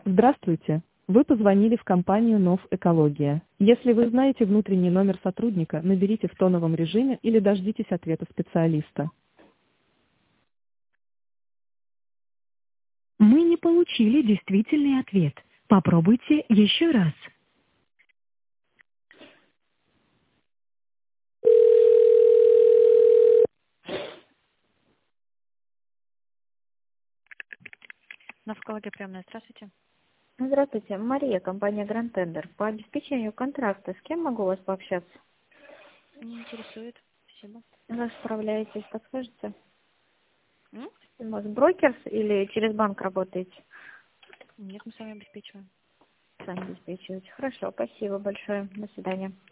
Здравствуйте. Вы позвонили в компанию НОВ Экология. Если вы знаете внутренний номер сотрудника, наберите в тоновом режиме или дождитесь ответа специалиста. Мы не получили действительный ответ. Попробуйте еще раз. Навкология приемная, здравствуйте. Здравствуйте, Мария, компания Grand Tender. По обеспечению контракта с кем могу у вас пообщаться? Не интересует. Спасибо. Вы справляетесь, подскажете? М? У вас брокер или через банк работаете? Нет, мы с вами обеспечиваем. Сами обеспечиваете. Хорошо, спасибо большое. До свидания.